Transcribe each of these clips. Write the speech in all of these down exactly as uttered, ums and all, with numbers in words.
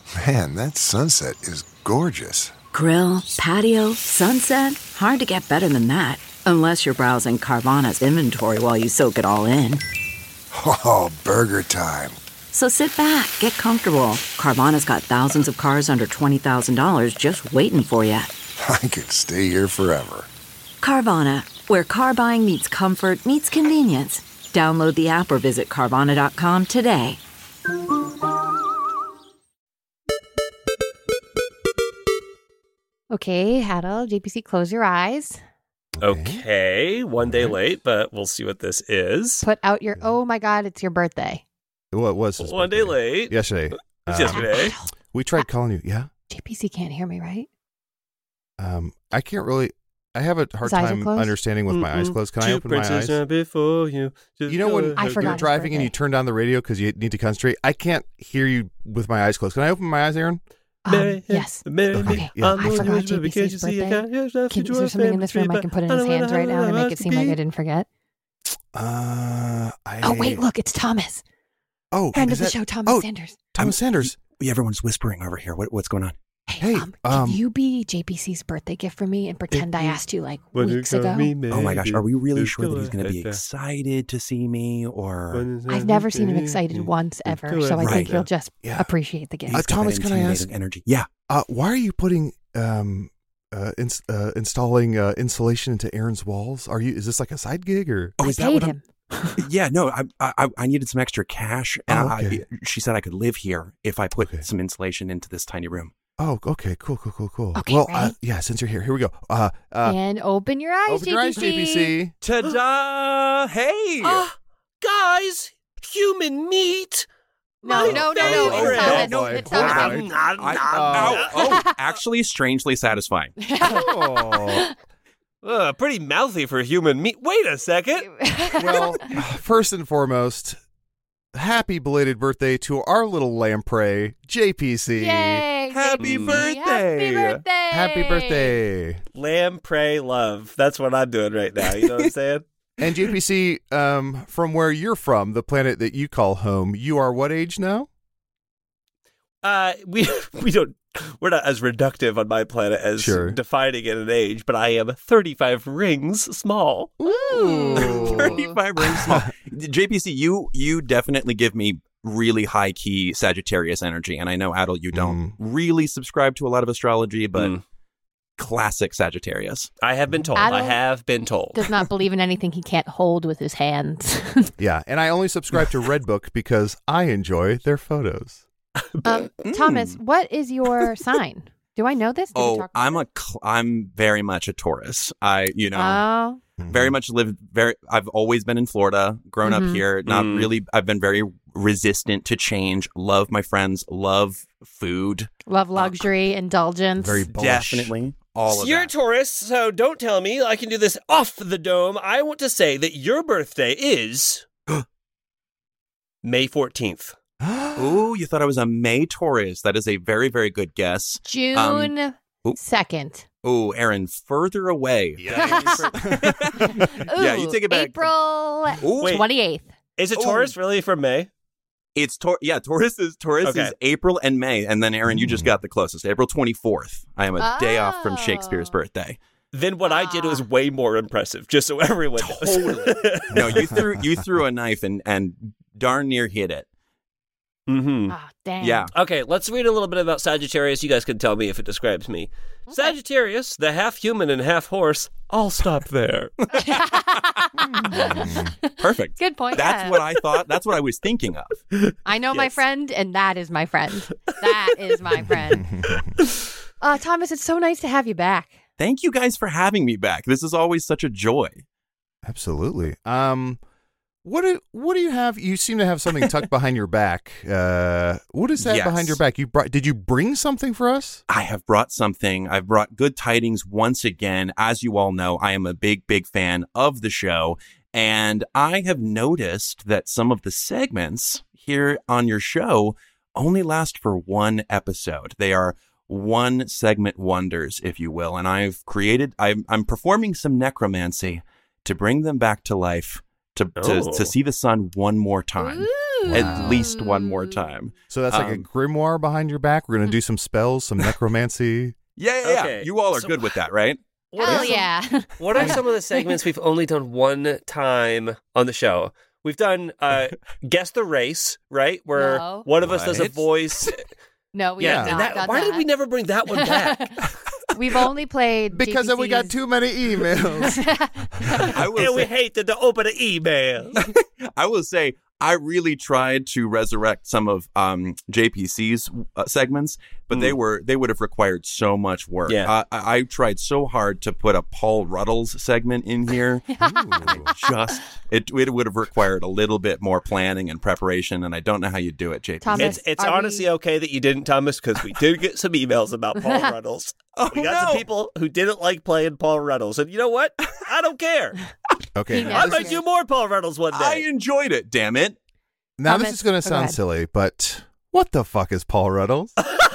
Man, that sunset is gorgeous. Grill, patio, sunset. Hard to get better than that. Unless you're browsing Carvana's inventory while you soak it all in. Oh, burger time. So sit back, get comfortable. Carvana's got thousands of cars under twenty thousand dollars just waiting for you. I could stay here forever. Carvana, where car buying meets comfort, meets convenience. Download the app or visit Carvana dot com today. Okay, Hadel, J P C, close your eyes. Okay, one day late, but we'll see what this is. Put out your, oh my God, it's your birthday. What was his One day late. Yesterday. It's Uh, yesterday. We tried calling you. Yeah? J P C can't hear me, right? Um, I can't really, I have a hard His eyes are time closed? understanding with my eyes Mm-mm. closed. Can I Two open my eyes? princes are before you. You know when I you're forgot his driving and you birthday. turn down the radio because you need to concentrate? I can't hear you with my eyes closed. Can I open my eyes, Aaron? Um, yes. Okay, yeah. I forgot J P C's birthday. Can, is there something in this room I can put in his hands right now to make it seem like I didn't forget? Uh, I... Oh, wait, look, it's Thomas. Oh, Friend is of the that- show, Thomas oh, Sanders. Thomas Sanders. Yeah, everyone's whispering over here. What, what's going on? Hey, Hey, um, um, can you be J P C's birthday gift for me and pretend I asked you like weeks ago? Oh my gosh, are we really sure that he's going to be excited to see me, or I've never seen him excited once ever, so I Right. think he'll just Yeah. appreciate the gift. Uh, He's got Thomas, that can I ask? intimidating energy? Yeah. Uh, why are you putting um uh, ins- uh installing uh, insulation into Aaron's walls? Are you? Is this like a side gig or? Oh, I is that paid what him. I'm, yeah, no, I, I I needed some extra cash, and Oh, okay. I, she said I could live here if I put Okay. some insulation into this tiny room. Oh, okay, cool, cool, cool, cool. Okay, well, uh, ready? yeah, since you're here, here we go. Uh, uh, And open your eyes, open your eyes, J P C. Ta-da! Hey! Ah, guys, human meat. No, My no, no, no, favorite. it's Thomas. Oh, boy. It's Oh, Thomas. boy. I, oh, oh, actually, strangely satisfying. Oh. Ugh, pretty mouthy for human meat. Wait a second. Well, first and foremost, happy belated birthday to our little lamprey, J P C. Yay! Happy J P C. birthday. Happy birthday! Happy birthday. Lamb, pray, love. That's what I'm doing right now. You know what I'm saying? And J P C, um, from where you're from, the planet that you call home, you are what age now? Uh, we we don't we're not as reductive on my planet as Sure. defining it an age, but I am thirty-five rings small. Ooh. thirty-five rings small. J P C, you you definitely give me really high key Sagittarius energy, and I know Adel, you don't Mm. really subscribe to a lot of astrology, but Mm. classic Sagittarius. I have been told. I Adel have been told. Does not believe in anything he can't hold with his hands. Yeah, and I only subscribe to Redbook because I enjoy their photos. um, Thomas, what is your sign? Do I know this? Did we Oh, talk about I'm a cl- I'm very much a Taurus. I you know. Oh, very much lived very I've always been in Florida, grown Mhm. up here, not Mm. really I've been very resistant to change, love my friends, love food. love luxury, indulgence. Very bullish. Definitely all of You're a that. Taurus, so don't tell me I can do this off the dome. I want to say that your birthday is May fourteenth. Ooh, you thought I was a May Taurus. That is a very, very good guess. June ooh. second. Ooh, Aaron, further away. Yeah, you take it back. April Ooh. Wait. twenty-eighth. Is a Oh. Taurus really from May? It's Tor- yeah, Taurus is Taurus Okay. is April and May, and then Aaron, you just got the closest. April twenty-fourth. I am a day off from Shakespeare's Oh. birthday. Then what I did was way more impressive, just so everyone knows. Totally. No, you threw you threw a knife and and darn near hit it. mm-hmm. Oh, dang. Yeah. Okay, let's read a little bit about Sagittarius. You guys can tell me if it describes me. Sagittarius, the half human and half horse. I'll stop there. Perfect. Good point. That's yeah. what I thought. That's what I was thinking of. I know my Yes. friend, and that is my friend. That is my friend. Uh, Thomas, it's so nice to have you back. Thank you guys for having me back. This is always such a joy. Absolutely. Um, what do what do you have? You seem to have something tucked behind your back. Uh, what is that Yes. behind your back? You brought? Did you bring something for us? I have brought something. I've brought good tidings once again. As you all know, I am a big, big fan of the show. And I have noticed that some of the segments here on your show only last for one episode. They are one segment wonders, if you will. And I've created, I'm, I'm performing some necromancy to bring them back to life, to, to, Oh. to see the sun one more time. at least one more time. So that's like a Um, grimoire behind your back. We're going to do some spells, some necromancy. Yeah, yeah, yeah. Okay, You all are so- good with that, right? What Hell are some- yeah. What are some of the segments we've only done one time on the show? We've done uh, Guess the Race, right? Where No. one of us does a What? voice. No, we yeah, have and not that, done why that. did we never bring that one back? We've only played Because then we got J P C's too many emails. I will and we say, hated to open an email. I will say, I really tried to resurrect some of um, J P C's uh, segments, but they were they would have required so much work. Yeah. Uh, I, I tried so hard to put a Paul Ruddles segment in here. Just it it would have required a little bit more planning and preparation, and I don't know how you do it, J P. Thomas, It's it's are honestly we- okay that you didn't, Thomas, because we did get some emails about Paul Ruddles. Oh, We got no. some people who didn't like playing Paul Ruddles, and you know what? I don't care. Okay, He now I never this, might do more Paul Ruddles one I day. enjoyed it. Damn it! now this Thomas, is going to go sound ahead. silly, but what the fuck is Paul Ruddles?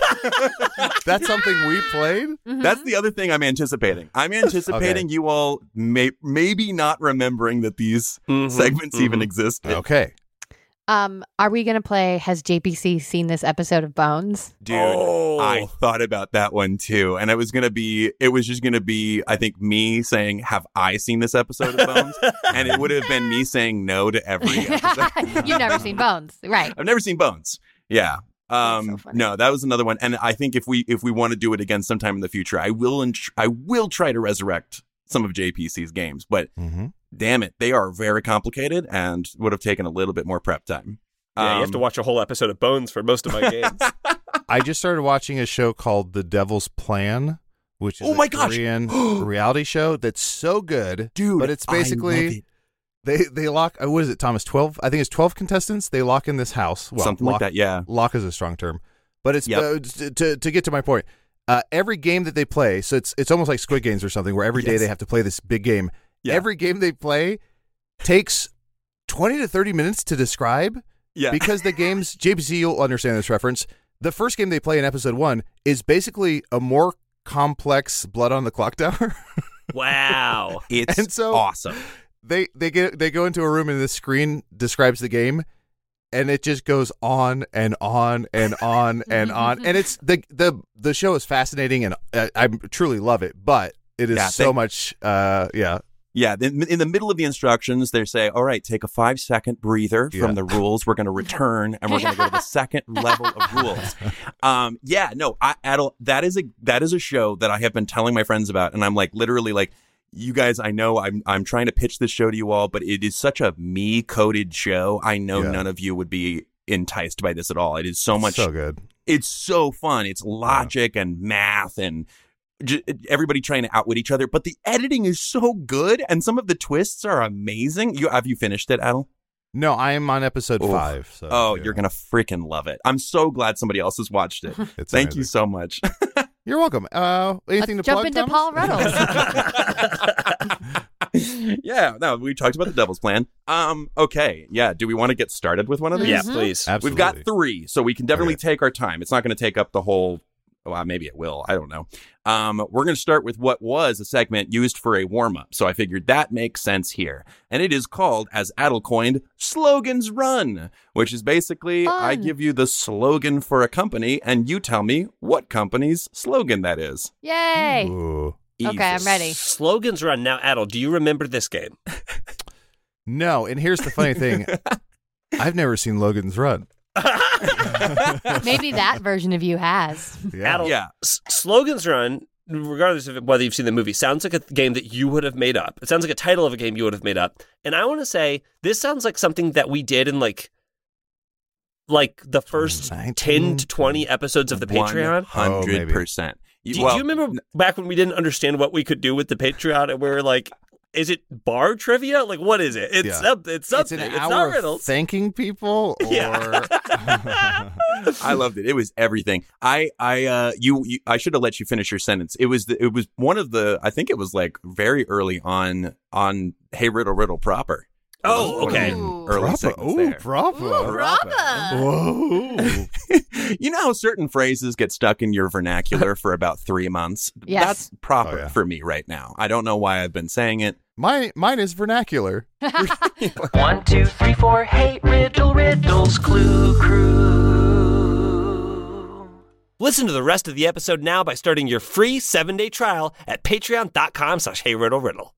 That's something we played? Mhm. That's the other thing I'm anticipating. I'm anticipating you all may maybe not remembering that these Mhm, segments even mhm. existed. Okay. Um, are we gonna play Has J P C seen this episode of Bones? Dude, Oh. I thought about that one too. And it was going to be, it was just going to be, I think, me saying, have I seen this episode of Bones? And it would have been me saying no to every episode. You've never seen Bones, right? I've never seen Bones. Yeah. That's so Um, funny. no, that was another one. And I think if we, if we want to do it again sometime in the future, I will, int- I will try to resurrect some of J P C's games, but Mm-hmm. damn it, they are very complicated and would have taken a little bit more prep time. Yeah, you have to Um, watch a whole episode of Bones for most of my games. I just started watching a show called The Devil's Plan, which is Oh my a gosh. Korean reality show that's so good. Dude, But it's I love basically it. they they lock. uh, What is it, Thomas? Twelve? I think it's twelve contestants. They lock in this house. Well, something lock, like that. Yeah. Lock is a strong term, but it's Yep. uh, t- to to get to my point. Uh, every game that they play, so it's it's almost like Squid Games or something, where every day Yes. they have to play this big game. Yeah. Every game they play takes twenty to thirty minutes to describe. Yeah. Because the games, J P C, you'll understand this reference. The first game they play in episode one is basically a more complex Blood on the Clock Tower. Wow. It's And so- awesome. they they get they go into a room and the screen describes the game, and it just goes on and on and on and on. And it's the the the show is fascinating, and uh, I truly love it. But it is Yeah, so they- much. Uh, yeah, Yeah, in, in the middle of the instructions, they say, all right, take a five second breather Yeah. from the rules. We're going to return and we're going to go to the second level of rules. Um, yeah, no, I, Adel, that is a that is a show that I have been telling my friends about. And I'm like, literally like, you guys, I know I'm I'm trying to pitch this show to you all, but it is such a me coded show. I know Yeah. none of you would be enticed by this at all. It is so much. so good. It's so fun. It's logic and math and j- everybody trying to outwit each other. But the editing is so good, and some of the twists are amazing. You have you finished it, Adel? No, I am on episode Oof. five. So, Oh, yeah. you're gonna freaking love it. I'm so glad somebody else has watched it. It's Thank you amazing. so much. You're welcome. Uh, anything Let's to jump plug, into Thomas? Paul Ruddles. Yeah, no, we talked about the Devil's Plan. Um, okay, yeah. Do we want to get started with one of these? Yeah, Mhm. please. Absolutely. We've got three, so we can definitely Okay. take our time. It's not going to take up the whole. Well, maybe it will. I don't know. Um, we're going to start with what was a segment used for a warm up. So I figured that makes sense here. And it is called, as Adel coined, Slogans Run, which is basically I Fun. give you the slogan for a company and you tell me what company's slogan that is. Yay! Ooh. Okay, I'm ready. Slogans Run. Now, Adel, do you remember this game? No, and here's the funny thing. I've never seen Logan's Run. Maybe that version of you has. Yeah. Adel, Yeah. S- Slogans Run, regardless of whether you've seen the movie, sounds like a game that you would have made up. It sounds like a title of a game you would have made up. And I want to say, this sounds like something that we did in like like the first nineteen ten to twenty episodes of the Patreon. one hundred percent. Do, do you remember back when we didn't understand what we could do with the Patreon and we were like, is it bar trivia? Like, what is it? It's, Yeah. some, it's It's something. an It's, hour not of riddles. thanking people, or Yeah. I loved it. It was everything. I, I, uh, you, you, I should have let you finish your sentence. It was, the, it was one of the, I think it was like very early on, on Hey Riddle Riddle proper. Oh, It was one of okay. the Ooh. Early proper. segments Ooh, there. proper. Ooh, proper. Whoa. You know how certain phrases get stuck in your vernacular for about three months? Yes. That's proper Oh, yeah. for me right now. I don't know why I've been saying it, My mine is vernacular. One, two, three, four. Hey, riddle, riddles, clue, crew. Listen to the rest of the episode now by starting your free seven-day trial at patreon.com slash heyriddleriddle.